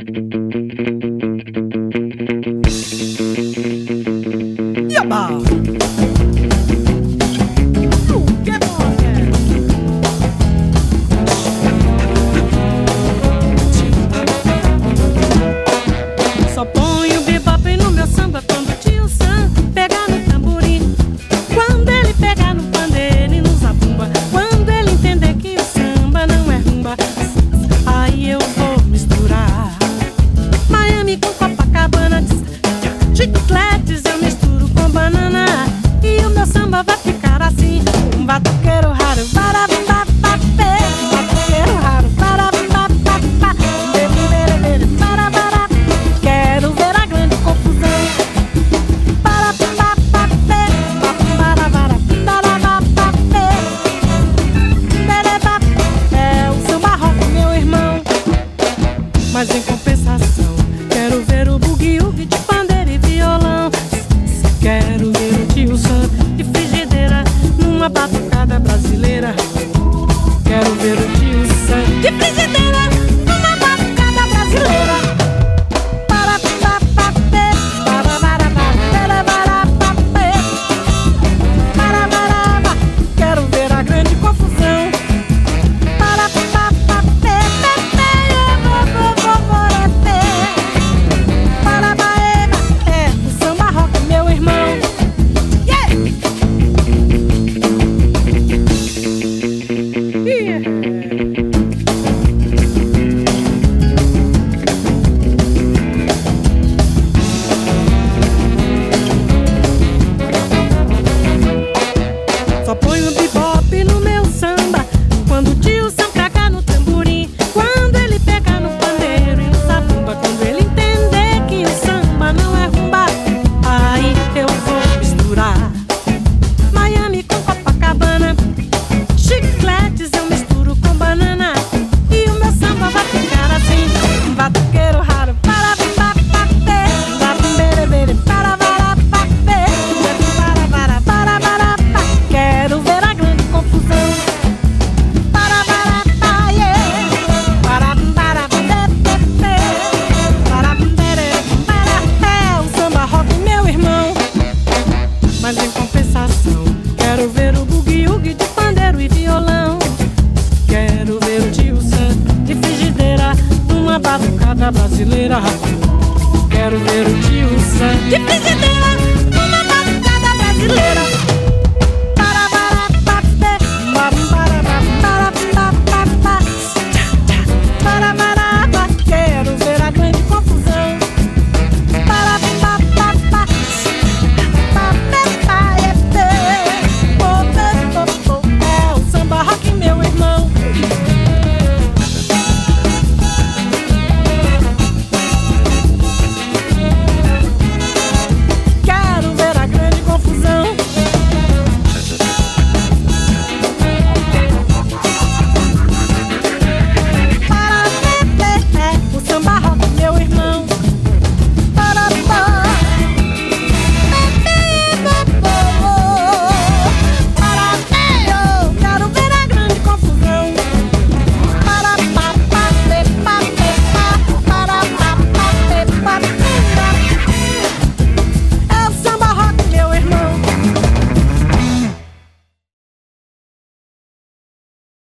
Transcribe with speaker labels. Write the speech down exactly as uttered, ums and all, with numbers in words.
Speaker 1: Yaba! Só ponho bebop no meu samba quando o tio Sam pegar no tamborim. Quando ele pegar no pandeiro e no zabumba. Quando ele entender que o samba não é rumba, aí eu vou misturar Miami com Copacabana, chicletes eu misturo com banana. E o meu samba vai ficar assim: um batuqueiro raro, barabambapapê, um batuqueiro raro, barabambapapá, beberere, barabara. Quero ver a grande confusão. Barabambapapê, barabara, barabapapê, bereba. É o samba rock, meu irmão. Mas em compensação, quero ver o bugue-ugue de pandeiro e violão. Quero ver o tio Sam de frigideira numa batucada brasileira. Quero ver o tio Sam de frigideira numa batucada brasileira. Parapapapê, parabarabarabarabarapapê, parabaraba. Quero ver a grande confusão. Parapapapê, pepê, vovovovorepê, parabaeba. É o samba rock, meu irmão. Yeah! Yeah! Só ponho bebop no meu samba quando o tio Sam pegar no tamborim. Quando ele pegar no pandeiro e no zabumba. Quando ele entender que o samba não é rumba, aí eu vou misturar Miami com Copacabana, chicletes eu misturo com banana. E o meu samba vai ficar assim: um batuqueiro raro, barabambapapê, babumberebere, barabarapapê, barabara, barabarapá. Quero ver a grande confusão. Barabarapá, yeah. Barabarapapê, barabumbere, bara. É o samba rock, meu irmão. Mas em compensação, quero ver o bugue-ugue de pandeiro e violão. Quero ver o tio Sam de frigideira numa batucada brasileira. Quero ver o tio Sam de frigideira numa batucada brasileira.